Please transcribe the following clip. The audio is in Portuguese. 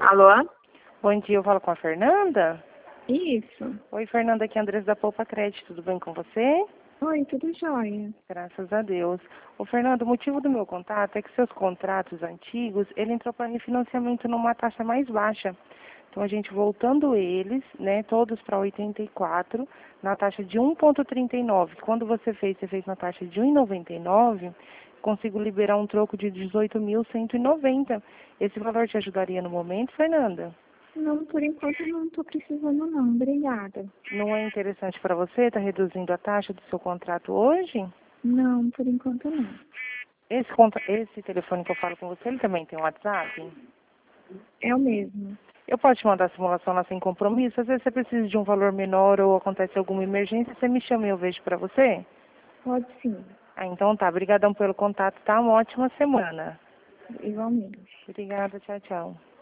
Alô? Bom dia, eu falo com a Fernanda. Isso. Oi, Fernanda, aqui é a Andressa da Poupa Crédito, tudo bem com você? Oi, tudo jóia. Graças a Deus. Ô, Fernanda, o motivo do meu contato é que seus contratos antigos, ele entrou para refinanciamento numa taxa mais baixa. Então, a gente voltando eles, né, todos para 84, na taxa de 1,39. Quando você fez na taxa de 1,99, consigo liberar um troco de 18.190. Esse valor te ajudaria no momento, Fernanda? Não, por enquanto não estou precisando não, obrigada. Não é interessante para você estar reduzindo a taxa do seu contrato hoje? Não, por enquanto não. Esse telefone que eu falo com você, ele também tem um WhatsApp? É o mesmo. Eu posso te mandar a simulação lá sem compromisso? Às vezes você precisa de um valor menor ou acontece alguma emergência, você me chama e eu vejo para você? Pode sim, Ah, então tá. Obrigadão pelo contato, tá? Uma ótima semana. igualmente. Obrigada, tchau, tchau.